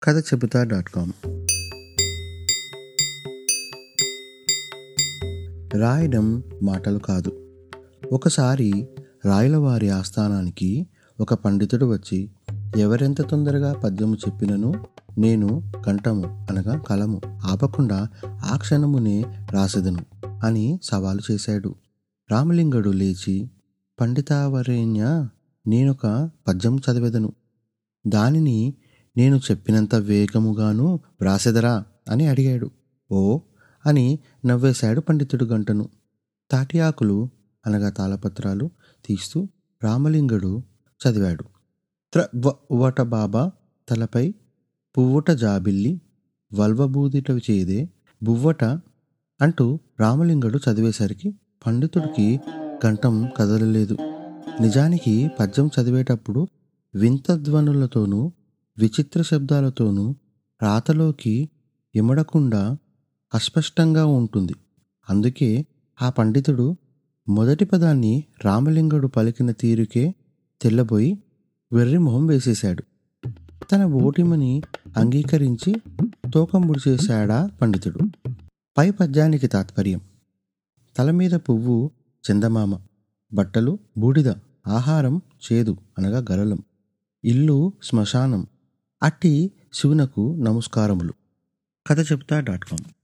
కథ చెబుతా dot com. రాయడం మాటలు కాదు. ఒకసారి రాయలవారి ఆస్థానానికి ఒక పండితుడు వచ్చి, ఎవరెంత తొందరగా పద్యము చెప్పినను నేను కంఠము అనగా కలము ఆపకుండా ఆ క్షణమునే రాసెదను అని సవాలు చేశాడు. రామలింగడు లేచి, పండితావరేణ్య, నేనొక పద్యం చదివెదను, దానిని నేను చెప్పినంత వేగముగాను వ్రాసెదరా అని అడిగాడు. ఓ అని నవ్వేశాడు పండితుడు గంటను. తాటి ఆకులు అనగా తాళపత్రాలు తీస్తూ రామలింగడు చదివాడు. త్రవ్వట బాబా తలపై పువ్వుట జాబిల్లి వల్వబూదిట చేదే బువ్వట అంటూ రామలింగడు చదివేసరికి పండితుడికి కంఠం కదలలేదు. నిజానికి పద్యం చదివేటప్పుడు వింత ధ్వనులతోనూ విచిత్ర శబ్దాలతోనూ రాతలోకి ఇమడకుండా అస్పష్టంగా ఉంటుంది. అందుకే ఆ పండితుడు మొదటి పదాన్ని రామలింగడు పలికిన తీరుకే తెల్లబోయి వెర్రి మొహం వేసేశాడు. తన ఓటిమని అంగీకరించి తోకంబుడు చేశాడా పండితుడు. పై పద్యానికి తాత్పర్యం: తల మీద పువ్వు చందమామ, బట్టలు బూడిద, ఆహారం చేదు అనగా గరళం, ఇల్లు శ్మశానం, అట్టి శివునకు నమస్కారములు. కథ చెబుతా డాట్ కామ్.